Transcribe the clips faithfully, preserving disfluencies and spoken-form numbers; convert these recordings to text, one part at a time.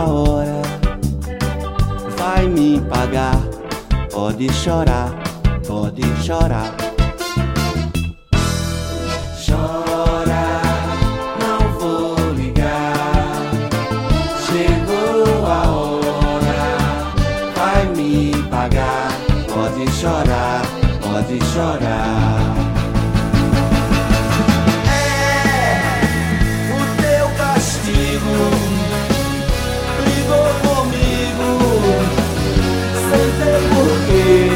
hora, vai me pagar. Pode chorar, pode chorar. Chora, não vou ligar. Chegou a hora, vai me pagar. Pode chorar, pode chorar. Brigou comigo sem ter porquê.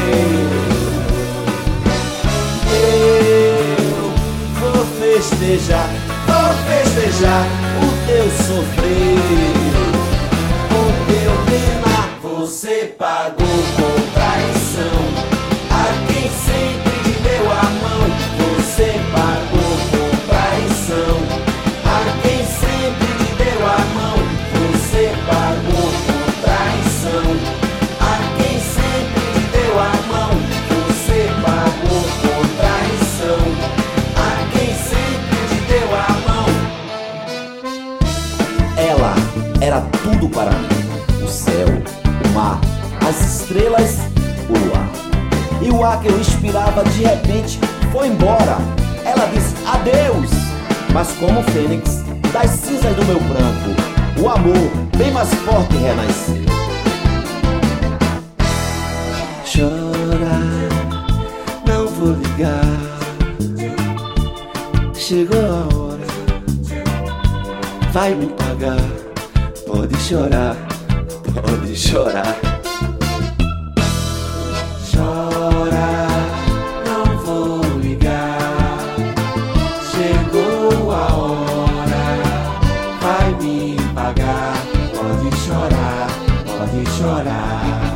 Eu vou festejar, vou festejar o teu sofrer. O teu pena você pagou com traição. A quem sempre te deu a mão, você pagou com traição. A quem sempre te deu a mão, você pagou por traição. A quem sempre te deu a mão, você pagou por traição. A quem sempre te deu a mão. Ela era tudo para mim: o céu, o mar, as estrelas, o luar. E o ar que eu respirava de repente foi embora. Ela disse adeus, mas como fênix das cinzas do meu pranto, o amor bem mais forte renasceu. Chora, não vou ligar. Chegou a hora, vai me pagar. Pode chorar, pode chorar. Chora, não vou ligar. Chegou a hora, vai me pagar. Pode chorar, pode chorar.